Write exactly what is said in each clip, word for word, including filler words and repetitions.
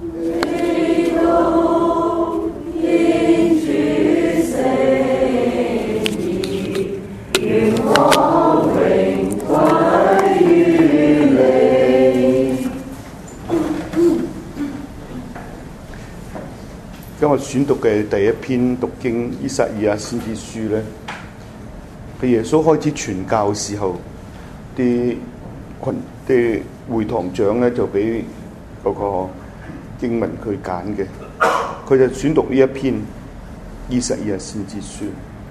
今日選讀嘅第一篇讀經《以撒意亞先知書》咧，係耶穌開始傳教嘅時候，啲群啲會堂長咧就俾嗰個經文佢揀嘅，佢就選讀呢一篇《以撒意亞先知書》。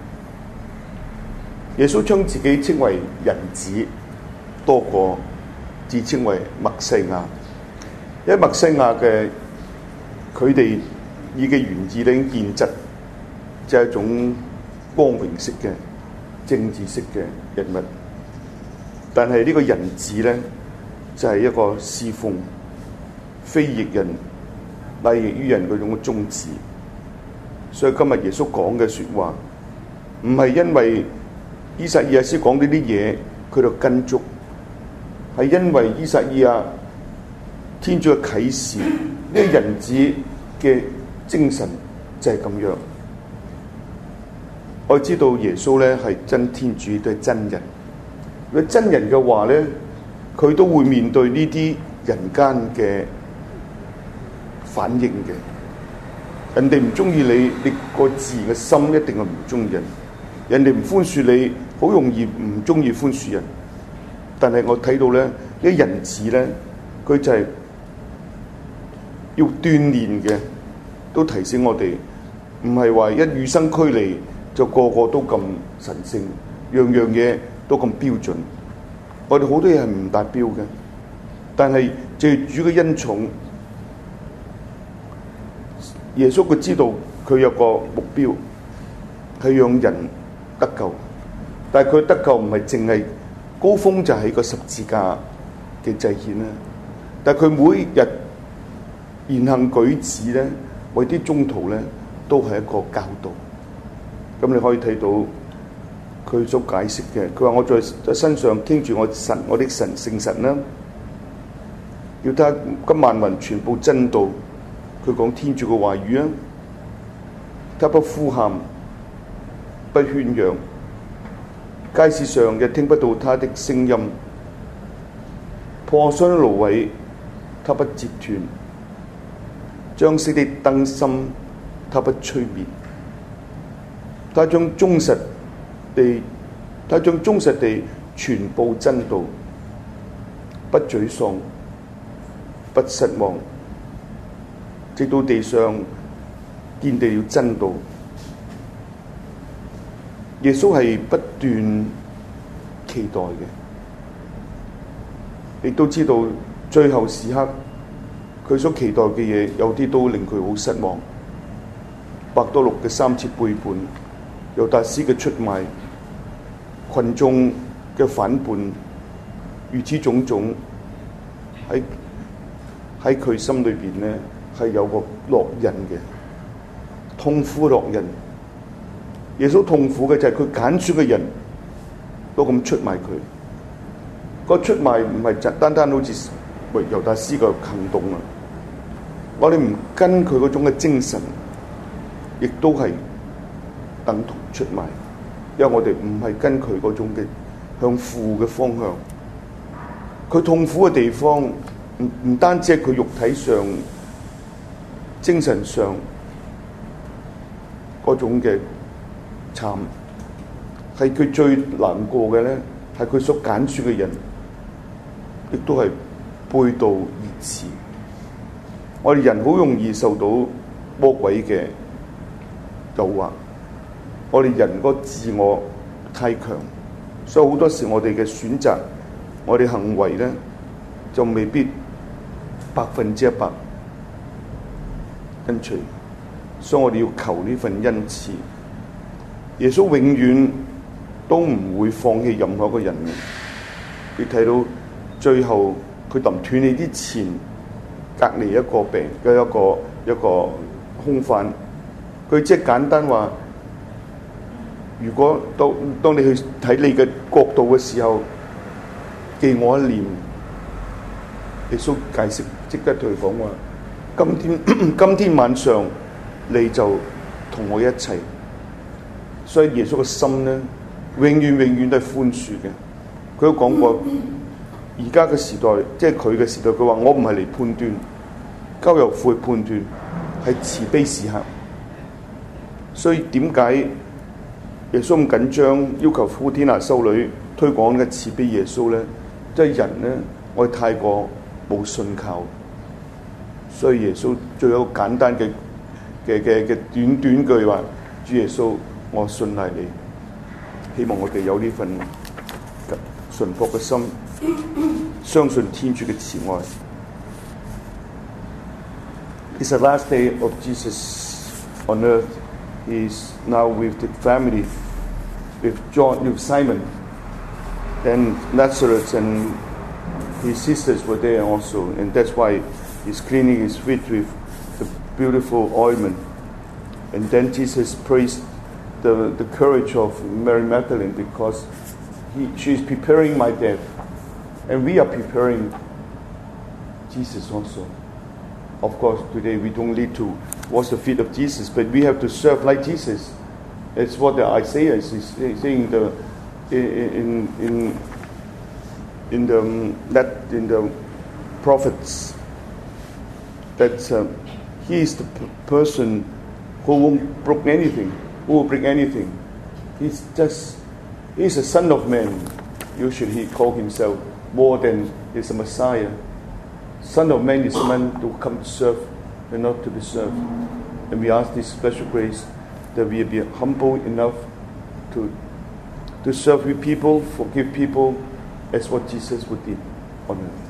耶穌將自己稱為人子，多過自稱為默西亞，因為默西亞嘅佢哋以嘅原意咧，現質就係一種光榮式嘅政治式嘅人物，但係呢個人子咧就係、是、一個侍奉非役人賴役於人嗰種嘅宗旨。所以今日耶穌講嘅說話唔係因為以撒意亞先講呢啲嘢佢就跟足，係因為以撒意亞天主嘅啟示，呢、這個人子嘅精神就係咁樣。我知道耶穌咧係真天主，都係真人。如果真人嘅話咧，佢都會面對呢啲人間嘅反應嘅。人哋唔中意你，你個自然嘅心一定係唔中意人。人哋唔寬恕你，好容易唔中意寬恕人。但係我睇到咧，呢啲人子咧，佢就係要鍛鍊嘅。都提醒我哋，唔係話一與生俱嚟就個個都咁神聖，樣樣嘢都咁標準。我哋好多嘢係唔達標嘅，但係借主嘅恩寵，耶穌佢知道佢有個目標，係讓人得救。但係佢得救唔係淨係高峰就係個十字架嘅祭獻啦，但係佢每日言行舉止咧，為啲宗徒咧都係一個教導。咁你可以睇到佢所解釋嘅，佢話我在在身上傾住我神，我的神聖神啦，要他今萬民全部真道。佢講天主嘅話語啊，他不呼喊，不喧嚷，街市上亦聽不到他的聲音，破傷的蘆葦，他不折斷。將熄的燈芯，他不吹滅。他將忠實地，他將忠實地傳佈真道，不沮喪，不失望，直到地上見地了真道。耶穌係不斷期待嘅，亦都知道最後時刻。佢所期待嘅嘢，有啲都令佢好失望。伯多祿嘅三次背叛，猶達斯嘅出賣，群眾嘅反叛，如此種種喺喺佢心裏邊咧，係有個烙印嘅痛苦烙印。耶穌痛苦嘅就係佢揀選嘅人都咁出賣佢。個出賣唔係就單單好似為猶達斯嘅行動啊！我哋唔跟佢嗰種嘅精神，亦都係等同出賣，因為我哋唔係跟佢嗰種嘅向負嘅方向。佢痛苦嘅地方，唔唔單止係佢肉體上、精神上嗰種嘅慘，係佢最難過嘅咧，係佢所揀選嘅人，亦都係背道而馳。我哋人好容易受到魔鬼嘅誘惑，我哋人個自我太強，所以好多時我哋嘅選擇，我哋行為咧就未必百分之一百跟隨，所以我哋要求呢份恩賜。耶穌永遠都唔會放棄任何一個人嘅。你睇到最後佢臨斷氣之前，隔離一個病嘅一個一個空飯，佢即係簡單話：如果當當你去睇你嘅國度嘅時候，記我一念。耶穌解釋即刻對佢講話： 今天今天晚上你就同我一齊。所以耶穌嘅心咧，永遠永遠都係寬恕嘅。佢都講過，而家嘅時代，即係佢嘅時代，佢話我唔係嚟判斷，交由父去判斷，係慈悲時刻。所以點解耶穌咁緊張，要求呼天下修女推廣嘅慈悲耶穌咧？即係人咧，我哋太過冇信靠，所以耶穌最有簡單嘅嘅嘅嘅短短句話：主耶穌，我信賴你。希望我哋有呢份純樸嘅心，相信天主嘅慈愛。It's the last day of Jesus on earth. He's now with the family, with John, with Simon, and Lazarus, and his sisters were there also, and that's why he's cleaning his feet with the beautiful ointment. And then Jesus praised the, the courage of Mary Magdalene because he, she's preparing my death, and we are preparing Jesus also. Of course, today we don't need to wash the feet of Jesus, but we have to serve like Jesus. It's what the Isaiah is saying the, in in in the that in the prophets, that uh, he is the p- person who won't break anything, who will bring anything. He's just he's a son of man. Usually he called himself more than he's a Messiah. Son of man is meant to come to serve and not to be served. And we ask this special grace that we be humble enough to to serve with people, forgive people, as what Jesus would do on earth.